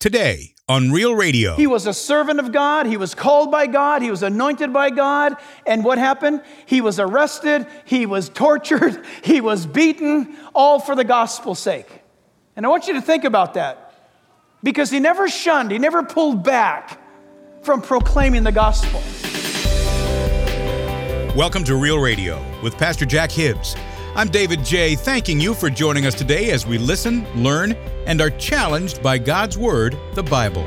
today on Real Radio. He was a servant of God. He was called by God. He was anointed by God. And what happened? He was arrested. He was tortured. He was beaten, all for the gospel's sake. And I want you to think about that, because he never shunned, he never pulled back from proclaiming the gospel. Welcome to Real Radio with Pastor Jack Hibbs. I'm David J., thanking you for joining us today as we listen, learn, and are challenged by God's Word, the Bible.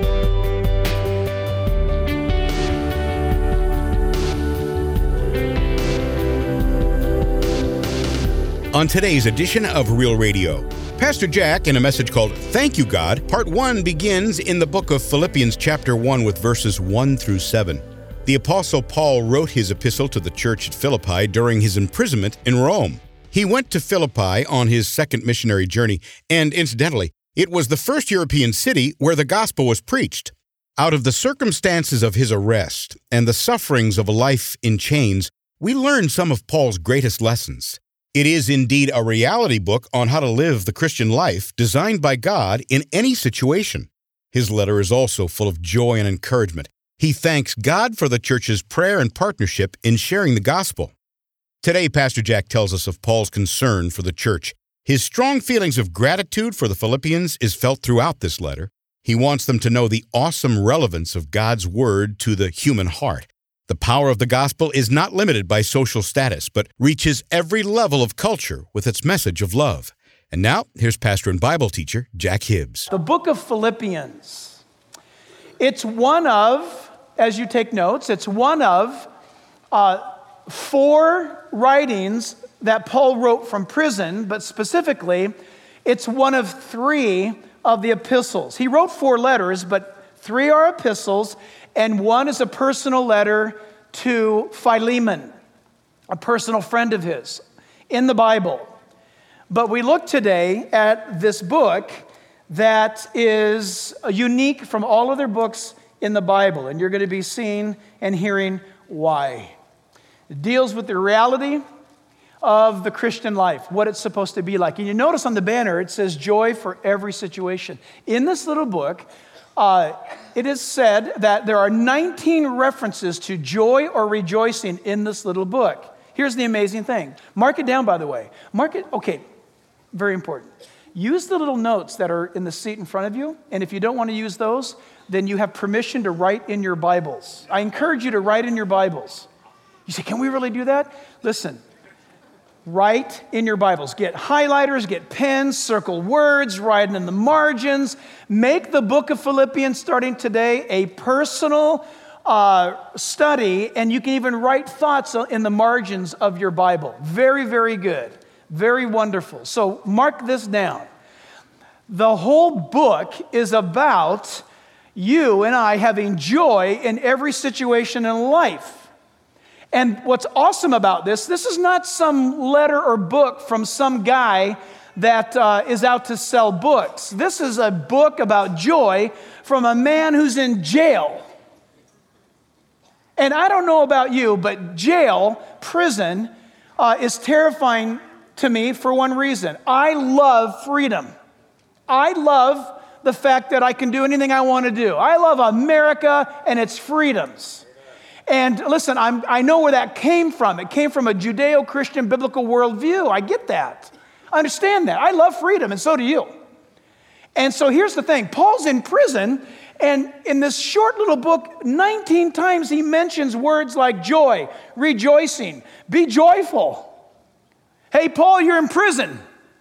On today's edition of Real Radio, Pastor Jack, in a message called Thank You, God, Part 1 begins in the book of Philippians chapter 1 with verses 1 through 7. The Apostle Paul wrote his epistle to the church at Philippi during his imprisonment in Rome. He went to Philippi on his second missionary journey, and incidentally, it was the first European city where the gospel was preached. Out of the circumstances of his arrest and the sufferings of a life in chains, we learn some of Paul's greatest lessons. It is indeed a reality book on how to live the Christian life designed by God in any situation. His letter is also full of joy and encouragement. He thanks God for the church's prayer and partnership in sharing the gospel. Today, Pastor Jack tells us of Paul's concern for the church. His strong feelings of gratitude for the Philippians is felt throughout this letter. He wants them to know the awesome relevance of God's word to the human heart. The power of the gospel is not limited by social status, but reaches every level of culture with its message of love. And now, here's pastor and Bible teacher, Jack Hibbs. The book of Philippians, it's one of, as you take notes, it's one of 4 writings that Paul wrote from prison, but specifically, it's one of 3 of the epistles. He wrote 4 letters, but 3 are epistles, and 1 is a personal letter to Philemon, a personal friend of his, in the Bible. But we look today at this book that is unique from all other books in the Bible, and you're going to be seeing and hearing why. It deals with the reality of the Christian life, what it's supposed to be like. And you notice on the banner, it says joy for every situation. In this little book, it is said that there are 19 references to joy or rejoicing in this little book. Here's the amazing thing. Mark it down, by the way. Okay, very important. Use the little notes that are in the seat in front of you, and if you don't want to use those, then you have permission to write in your Bibles. I encourage you to write in your Bibles. You say, can we really do that? Listen, write in your Bibles. Get highlighters, get pens, circle words, write in the margins. Make the book of Philippians, starting today, a personal study, and you can even write thoughts in the margins of your Bible. Very, very good. Very wonderful. So mark this down. The whole book is about you and I having joy in every situation in life. And what's awesome about this is not some letter or book from some guy that is out to sell books. This is a book about joy from a man who's in jail. And I don't know about you, but jail, prison, is terrifying to me for one reason. I love freedom. I love the fact that I can do anything I want to do. I love America and its freedoms. And listen, I know where that came from. It came from a Judeo-Christian biblical worldview. I get that. I understand that. I love freedom, and so do you. And so here's the thing. Paul's in prison, and in this short little book, 19 times he mentions words like joy, rejoicing, be joyful. Hey, Paul, you're in prison.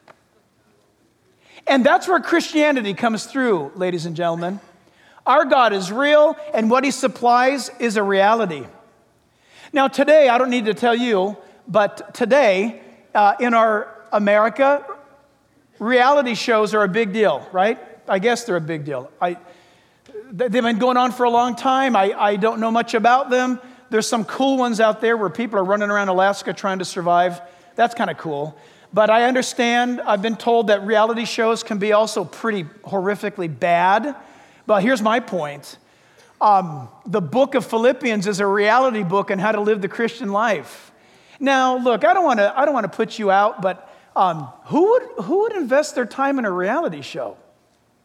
And that's where Christianity comes through, ladies and gentlemen. Our God is real, and what he supplies is a reality. Now, today, I don't need to tell you, but today, in our America, reality shows are a big deal, right? I guess they're a big deal. They've been going on for a long time. I don't know much about them. There's some cool ones out there where people are running around Alaska trying to survive. That's kind of cool. But I understand, I've been told that reality shows can be also pretty horrifically bad. But here's my point. The book of Philippians is a reality book on how to live the Christian life. Now, look, I don't want to put you out, but who would invest their time in a reality show?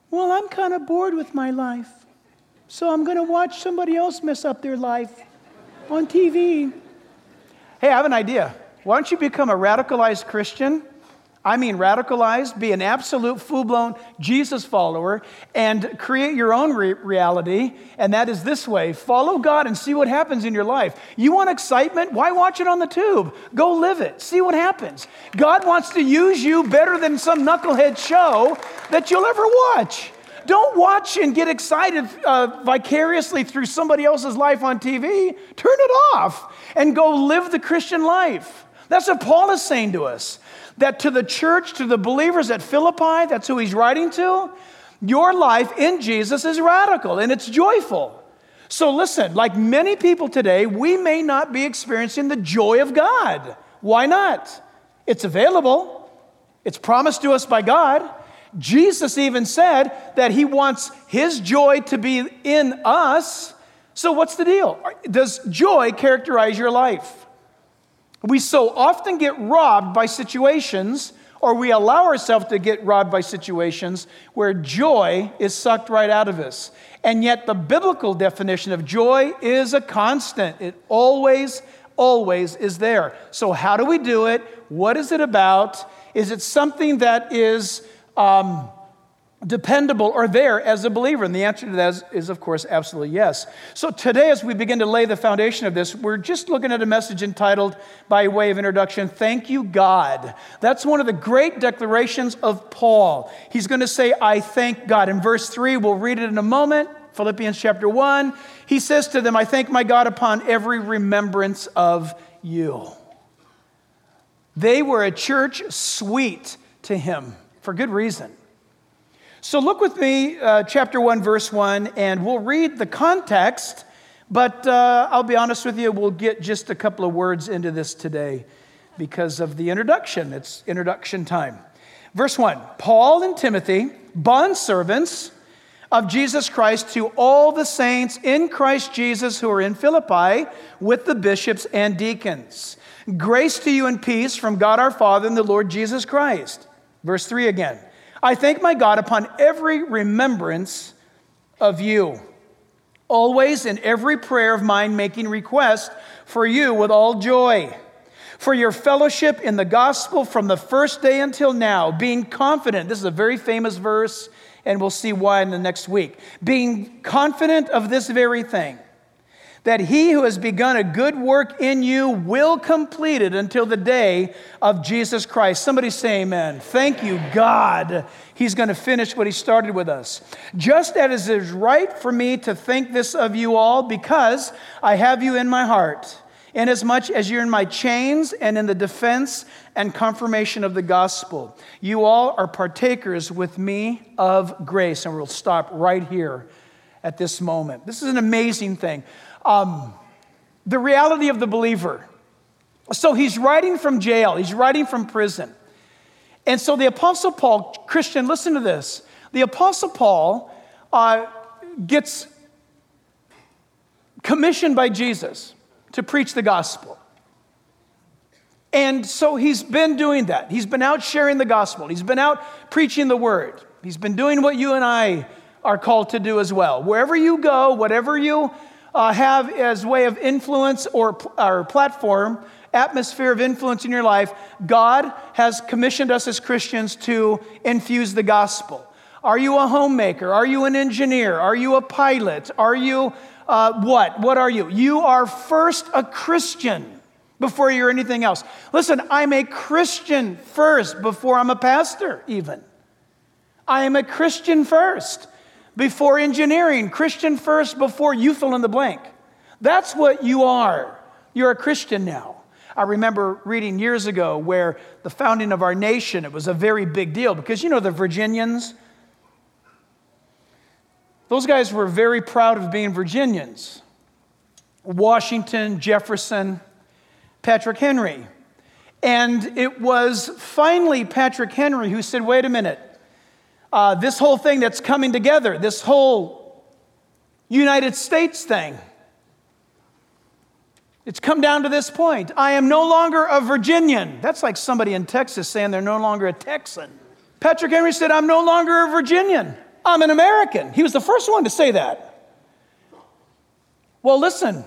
Well, I'm kind of bored with my life, so I'm going to watch somebody else mess up their life on TV. Hey, I have an idea. Why don't you become a radicalized Christian? I mean radicalized, be an absolute full-blown Jesus follower and create your own reality, and that is this way. Follow God and see what happens in your life. You want excitement? Why watch it on the tube? Go live it. See what happens. God wants to use you better than some knucklehead show that you'll ever watch. Don't watch and get excited vicariously through somebody else's life on TV. Turn it off and go live the Christian life. That's what Paul is saying to us. That to the church, to the believers at Philippi, that's who he's writing to, your life in Jesus is radical and it's joyful. So listen, like many people today, we may not be experiencing the joy of God. Why not? It's available. It's promised to us by God. Jesus even said that he wants his joy to be in us. So what's the deal? Does joy characterize your life? We so often get robbed by situations, or we allow ourselves to get robbed by situations where joy is sucked right out of us. And yet the biblical definition of joy is a constant. It always is there. So how do we do it? What is it about? Is it something that is dependable or there as a believer? And the answer to that is, of course, absolutely yes. So today, as we begin to lay the foundation of this, we're just looking at a message entitled, by way of introduction, Thank You, God. That's one of the great declarations of Paul. He's going to say, I thank God. In verse 3, we'll read it in a moment, Philippians chapter 1, he says to them, I thank my God upon every remembrance of you. They were a church sweet to him for good reason. So look with me, chapter 1, verse 1, and we'll read the context, but I'll be honest with you, we'll get just a couple of words into this today because of the introduction. It's introduction time. Verse 1, Paul and Timothy, bondservants of Jesus Christ, to all the saints in Christ Jesus who are in Philippi with the bishops and deacons. Grace to you and peace from God our Father and the Lord Jesus Christ. Verse 3 again. I thank my God upon every remembrance of you, always in every prayer of mine making request for you with all joy, for your fellowship in the gospel from the first day until now, being confident, this is a very famous verse, and we'll see why in the next week, being confident of this very thing, that he who has begun a good work in you will complete it until the day of Jesus Christ. Somebody say amen. Thank you, God. He's going to finish what he started with us. Just as it is right for me to think this of you all, because I have you in my heart, inasmuch as you're in my chains and in the defense and confirmation of the gospel. You all are partakers with me of grace. And we'll stop right here at this moment. This is an amazing thing. The reality of the believer. So he's writing from jail. He's writing from prison. And so the Apostle Paul, Christian, listen to this. The Apostle Paul gets commissioned by Jesus to preach the gospel. And so he's been doing that. He's been out sharing the gospel. He's been out preaching the word. He's been doing what you and I are called to do as well. Wherever you go, whatever you have as way of influence or platform, atmosphere of influence in your life, God has commissioned us as Christians to infuse the gospel. Are you a homemaker? Are you an engineer? Are you a pilot? Are you what? What are you? You are first a Christian before you're anything else. Listen, I'm a Christian first before I'm a pastor even. I am a Christian first before engineering, Christian first before you fill in the blank. That's what you are. You're a Christian now. I remember reading years ago where the founding of our nation, it was a very big deal because, you know, the Virginians, those guys were very proud of being Virginians. Washington, Jefferson, Patrick Henry. And it was finally Patrick Henry who said, wait a minute, this whole thing that's coming together, this whole United States thing, it's come down to this point. I am no longer a Virginian. That's like somebody in Texas saying they're no longer a Texan. Patrick Henry said, I'm no longer a Virginian. I'm an American. He was the first one to say that. Well, listen,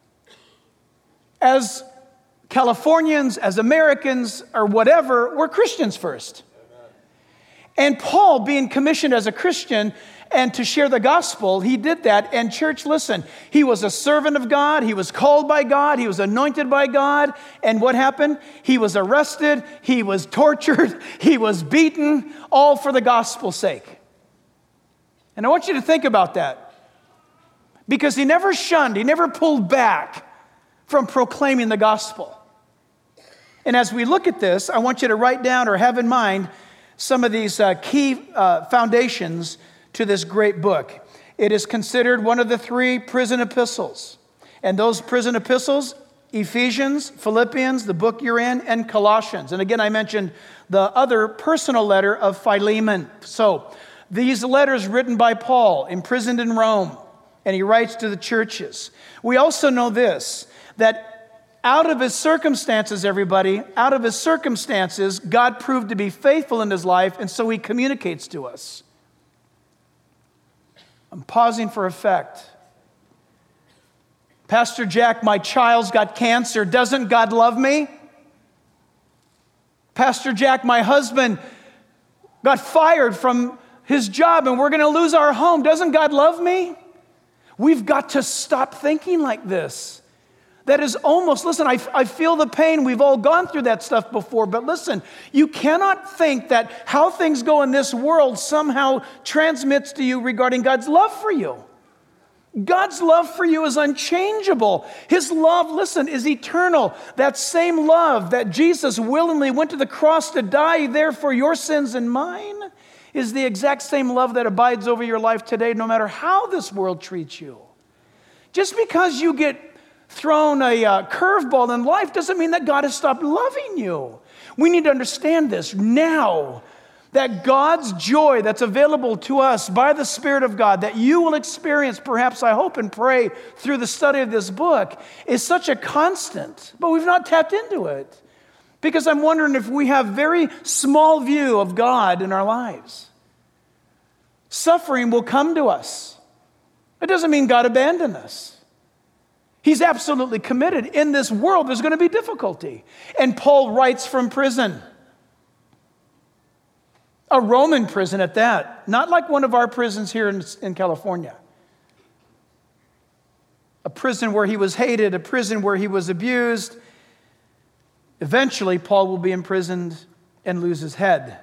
as Californians, as Americans, or whatever, we're Christians first. And Paul, being commissioned as a Christian and to share the gospel, he did that. And church, listen, he was a servant of God. He was called by God. He was anointed by God. And what happened? He was arrested. He was tortured. He was beaten, all for the gospel's sake. And I want you to think about that. Because he never shunned, he never pulled back from proclaiming the gospel. And as we look at this, I want you to write down or have in mind some of these key foundations to this great book. It is considered one of the 3 prison epistles. And those prison epistles, Ephesians, Philippians, the book you're in, and Colossians. And again, I mentioned the other personal letter of Philemon. So these letters written by Paul, imprisoned in Rome, and he writes to the churches. We also know this, that out of his circumstances, everybody, out of his circumstances, God proved to be faithful in his life, and so he communicates to us. I'm pausing for effect. Pastor Jack, my child's got cancer. Doesn't God love me? Pastor Jack, my husband got fired from his job and we're going to lose our home. Doesn't God love me? We've got to stop thinking like this. That is almost, listen, I feel the pain. We've all gone through that stuff before. But listen, you cannot think that how things go in this world somehow transmits to you regarding God's love for you. God's love for you is unchangeable. His love, listen, is eternal. That same love that Jesus willingly went to the cross to die there for your sins and mine is the exact same love that abides over your life today, no matter how this world treats you. Just because you get thrown a curveball in life doesn't mean that God has stopped loving you. We need to understand this now, that God's joy that's available to us by the Spirit of God, that you will experience, perhaps I hope and pray through the study of this book, is such a constant, but we've not tapped into it. Because I'm wondering if we have very small view of God in our lives. Suffering will come to us. It doesn't mean God abandoned us. He's absolutely committed. In this world, there's going to be difficulty. And Paul writes from prison. A Roman prison at that. Not like one of our prisons here in California. A prison where he was hated, a prison where he was abused. Eventually, Paul will be imprisoned and lose his head.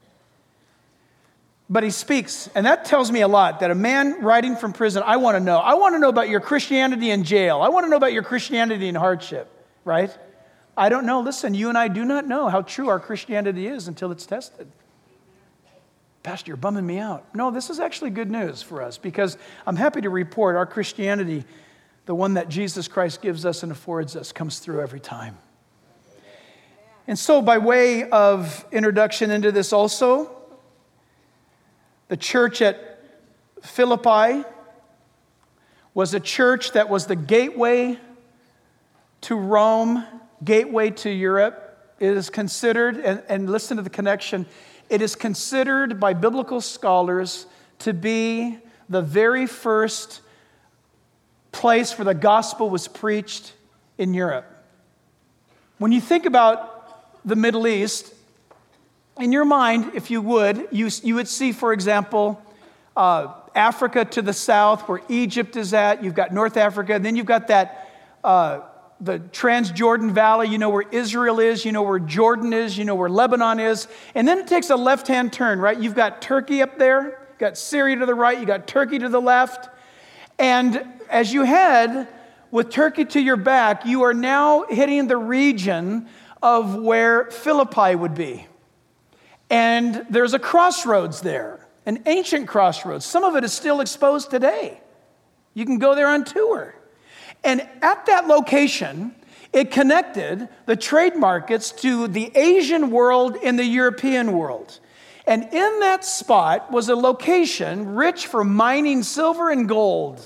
But he speaks, and that tells me a lot, that a man writing from prison, I want to know. I want to know about your Christianity in jail. I want to know about your Christianity in hardship, right? I don't know. Listen, you and I do not know how true our Christianity is until it's tested. Pastor, you're bumming me out. No, this is actually good news for us because I'm happy to report our Christianity, the one that Jesus Christ gives us and affords us, comes through every time. And so by way of introduction into this also, the church at Philippi was a church that was the gateway to Rome, gateway to Europe. It is considered, and listen to the connection, it is considered by biblical scholars to be the very first place where the gospel was preached in Europe. When you think about the Middle East, in your mind, if you would, you would see, for example, Africa to the south, where Egypt is at. You've got North Africa, and then you've got that the Transjordan Valley. You know where Israel is. You know where Jordan is. You know where Lebanon is. And then it takes a left-hand turn, right? You've got Turkey up there. You've got Syria to the right. You've got Turkey to the left. And as you head with Turkey to your back, you are now hitting the region of where Philippi would be. And there's a crossroads there, an ancient crossroads. Some of it is still exposed today. You can go there on tour. And at that location, it connected the trade markets to the Asian world and the European world. And in that spot was a location rich for mining silver and gold.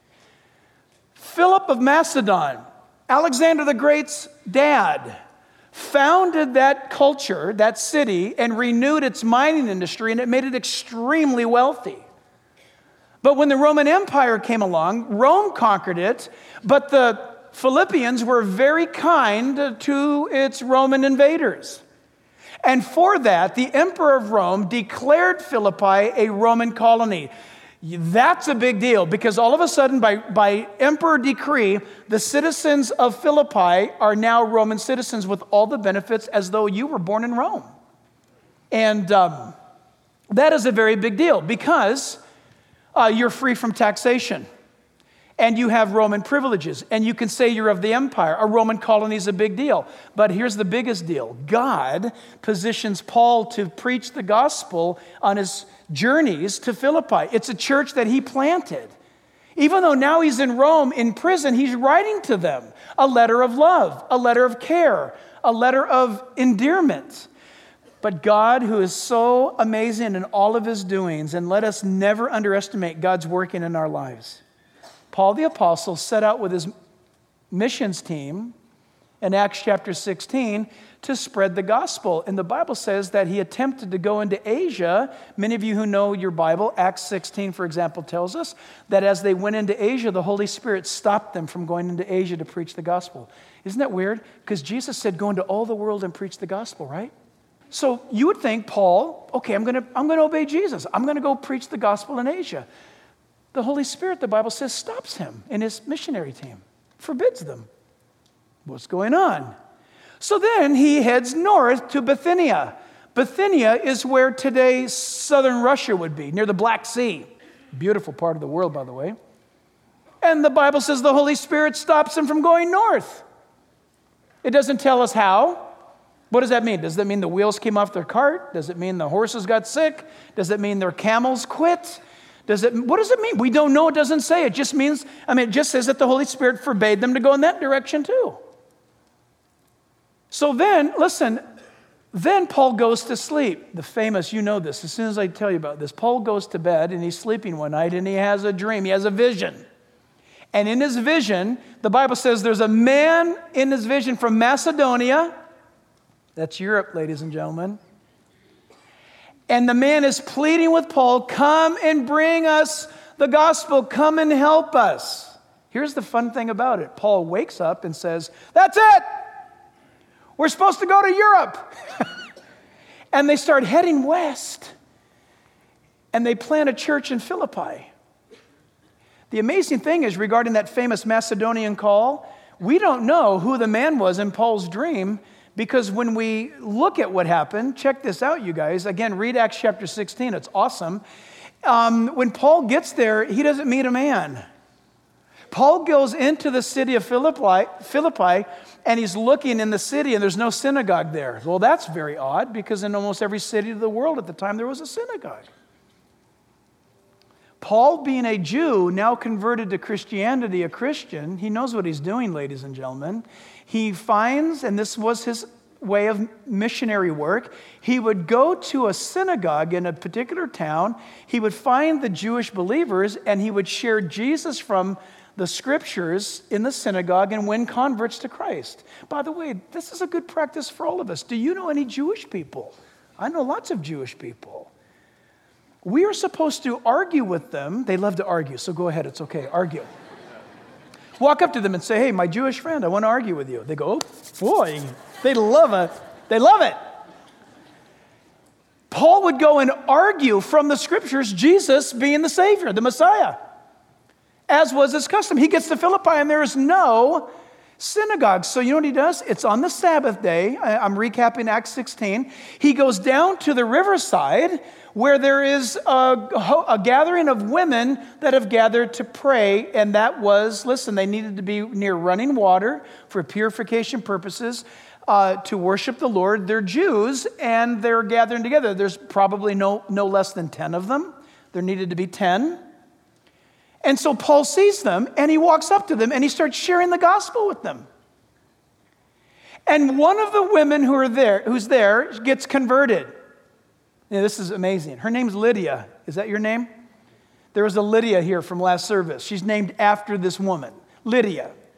Philip of Macedon, Alexander the Great's dad, founded that culture, that city, and renewed its mining industry, and it made it extremely wealthy. But when the Roman Empire came along, Rome conquered it, but the Philippians were very kind to its Roman invaders. And for that, the emperor of Rome declared Philippi a Roman colony. That's a big deal, because all of a sudden, by emperor decree, the citizens of Philippi are now Roman citizens with all the benefits as though you were born in Rome. And that is a very big deal, because you're free from taxation. And you have Roman privileges, and you can say you're of the empire. A Roman colony is a big deal. But here's the biggest deal. God positions Paul to preach the gospel on his journeys to Philippi. It's a church that he planted. Even though now he's in Rome in prison, he's writing to them a letter of love, a letter of care, a letter of endearment. But God, who is so amazing in all of his doings, and let us never underestimate God's working in our lives. Paul the Apostle set out with his missions team in Acts chapter 16 to spread the gospel. And the Bible says that he attempted to go into Asia. Many of you who know your Bible, Acts 16, for example, tells us that as they went into Asia, the Holy Spirit stopped them from going into Asia to preach the gospel. Isn't that weird? Because Jesus said, go into all the world and preach the gospel, right? So you would think, Paul, okay, I'm going to obey Jesus. I'm going to go preach the gospel in Asia. The Holy Spirit, the Bible says, stops him and his missionary team, forbids them. What's going on? So then he heads north to Bithynia. Bithynia is where today southern Russia would be, near the Black Sea. Beautiful part of the world, by the way. And the Bible says the Holy Spirit stops him from going north. It doesn't tell us how. What does that mean? Does that mean the wheels came off their cart? Does it mean the horses got sick? Does it mean their camels quit? What does it mean? We don't know. It doesn't say. It just means, it just says that the Holy Spirit forbade them to go in that direction too. So then, listen, then Paul goes to sleep. The famous, you know this, as soon as I tell you about this, Paul goes to bed and he's sleeping one night and he has a dream. He has a vision. And in his vision, the Bible says there's a man in his vision from Macedonia. That's Europe, ladies and gentlemen. And the man is pleading with Paul, come and bring us the gospel. Come and help us. Here's the fun thing about it. Paul wakes up and says, that's it. We're supposed to go to Europe. And they start heading west. And they plant a church in Philippi. The amazing thing is, regarding that famous Macedonian call, we don't know who the man was in Paul's dream, because when we look at what happened, check this out, you guys. Again, read Acts chapter 16. It's awesome. When Paul gets there, he doesn't meet a man. Paul goes into the city of Philippi, and he's looking in the city, and there's no synagogue there. Well, that's very odd, because in almost every city of the world at the time, there was a synagogue. Paul, being a Jew, now converted to Christianity, a Christian, he knows what he's doing, ladies and gentlemen. He finds, and this was his way of missionary work, he would go to a synagogue in a particular town, he would find the Jewish believers, and he would share Jesus from the scriptures in the synagogue and win converts to Christ. By the way, this is a good practice for all of us. Do you know any Jewish people? I know lots of Jewish people. We are supposed to argue with them. They love to argue, so go ahead, it's okay, argue. Walk up to them and say, hey, my Jewish friend, I want to argue with you. They go, oh, boy, they love it. They love it. Paul would go and argue from the scriptures, Jesus being the Savior, the Messiah, as was his custom. He gets to Philippi and there is no synagogue. So you know what he does? It's on the Sabbath day. I'm recapping Acts 16. He goes down to the riverside where there is a gathering of women that have gathered to pray. And that was, listen, they needed to be near running water for purification purposes to worship the Lord. They're Jews and they're gathering together. There's probably no less than 10 of them. There needed to be 10. And so Paul sees them and he walks up to them and he starts sharing the gospel with them. And one of the women who's there gets converted. Now, this is amazing. Her name's Lydia. Is that your name? There was a Lydia here from last service. She's named after this woman, Lydia.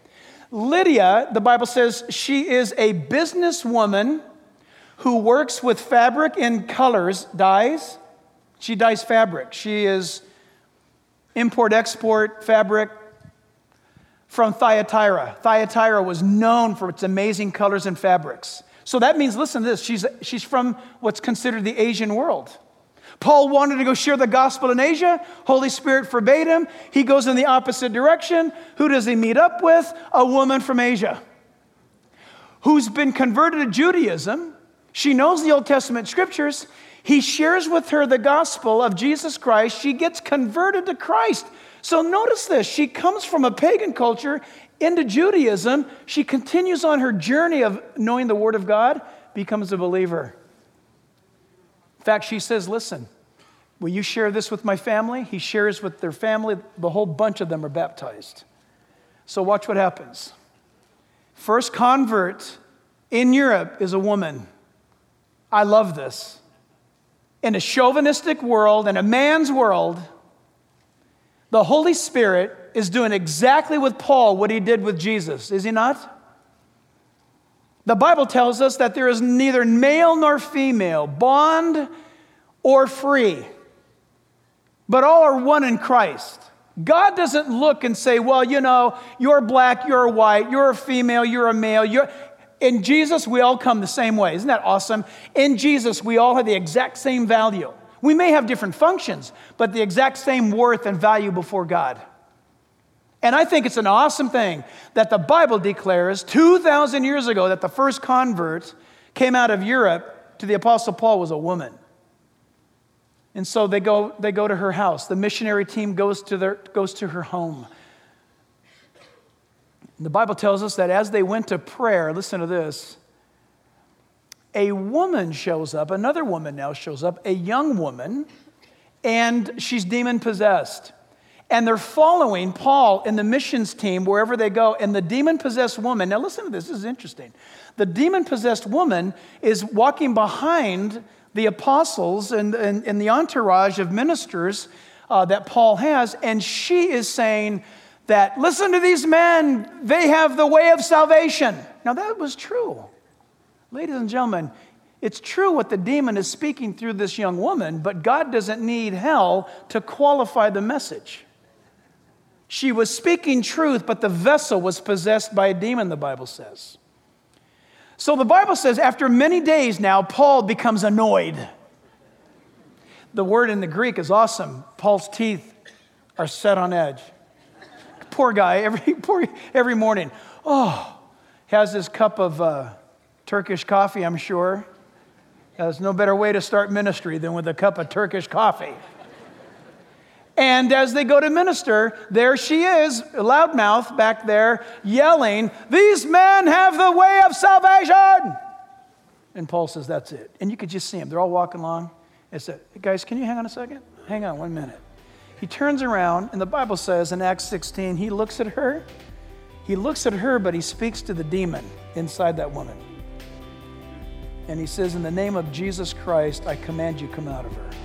Lydia, the Bible says, she is a businesswoman who works with fabric and colors, dyes. She dyes fabric. She is import-export fabric from Thyatira. Thyatira was known for its amazing colors and fabrics. So that means, listen to this, she's from what's considered the Asian world. Paul wanted to go share the gospel in Asia. Holy Spirit forbade him. He goes in the opposite direction. Who does he meet up with? A woman from Asia who's been converted to Judaism. She knows the Old Testament scriptures. He shares with her the gospel of Jesus Christ. She gets converted to Christ. So notice this. She comes from a pagan culture into Judaism. She continues on her journey of knowing the Word of God, becomes a believer. In fact, she says, listen, will you share this with my family? He shares with their family. The whole bunch of them are baptized. So watch what happens. First convert in Europe is a woman. I love this. In a chauvinistic world, in a man's world, the Holy Spirit is doing exactly with Paul what he did with Jesus, is he not? The Bible tells us that there is neither male nor female, bond or free, but all are one in Christ. God doesn't look and say, well, you know, you're black, you're white, you're a female, you're a male. In Jesus, we all come the same way. Isn't that awesome? In Jesus, we all have the exact same value. We may have different functions, but the exact same worth and value before God. And I think it's an awesome thing that the Bible declares 2,000 years ago that the first convert came out of Europe to the Apostle Paul was a woman. And so they go to her house. The missionary team goes to her home. And the Bible tells us that as they went to prayer, listen to this, a woman shows up, another woman now shows up, a young woman, and she's demon-possessed. And they're following Paul and the missions team wherever they go. And the demon-possessed woman, now listen to this is interesting. The demon-possessed woman is walking behind the apostles and the entourage of ministers that Paul has. And she is saying that, listen to these men, they have the way of salvation. Now that was true. Ladies and gentlemen, it's true what the demon is speaking through this young woman, but God doesn't need hell to qualify the message. She was speaking truth, but the vessel was possessed by a demon, the Bible says. So the Bible says after many days now, Paul becomes annoyed. The word in the Greek is awesome. Paul's teeth are set on edge. Poor guy, every morning, has this cup of Turkish coffee, I'm sure. There's no better way to start ministry than with a cup of Turkish coffee. And as they go to minister, there she is, a loudmouth back there, yelling, these men have the way of salvation. And Paul says, that's it. And you could just see them. They're all walking along. I said, hey guys, can you hang on a second? Hang on 1 minute. He turns around, and the Bible says in Acts 16, he looks at her. He looks at her, but he speaks to the demon inside that woman. And he says, in the name of Jesus Christ, I command you, come out of her.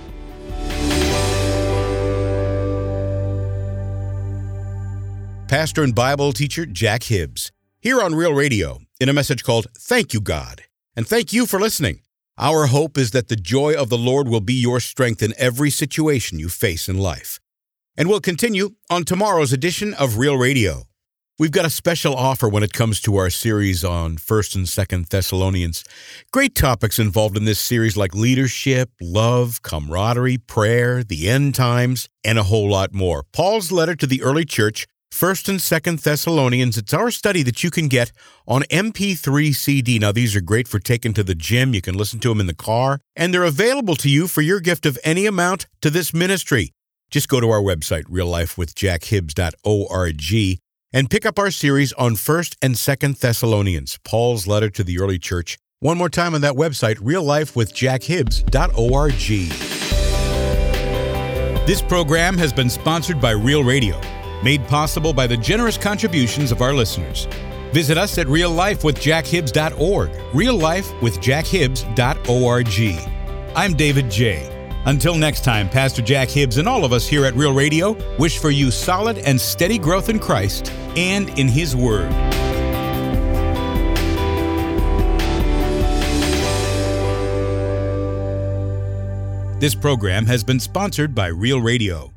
Pastor and Bible teacher Jack Hibbs, here on Real Radio, in a message called Thank You, God. And thank you for listening. Our hope is that the joy of the Lord will be your strength in every situation you face in life. And we'll continue on tomorrow's edition of Real Radio. We've got a special offer when it comes to our series on 1st and 2nd Thessalonians. Great topics involved in this series like leadership, love, camaraderie, prayer, the end times, and a whole lot more. Paul's letter to the early church, 1st and 2nd Thessalonians, it's our study that you can get on MP3 CD. Now, these are great for taking to the gym. You can listen to them in the car, and they're available to you for your gift of any amount to this ministry. Just go to our website, reallifewithjackhibbs.org, and pick up our series on 1st and 2nd Thessalonians, Paul's letter to the early church. One more time on that website, reallifewithjackhibbs.org. This program has been sponsored by Real Radio, made possible by the generous contributions of our listeners. Visit us at reallifewithjackhibbs.org, reallifewithjackhibbs.org. I'm David J. Until next time, Pastor Jack Hibbs and all of us here at Real Radio wish for you solid and steady growth in Christ and in His Word. This program has been sponsored by Real Radio.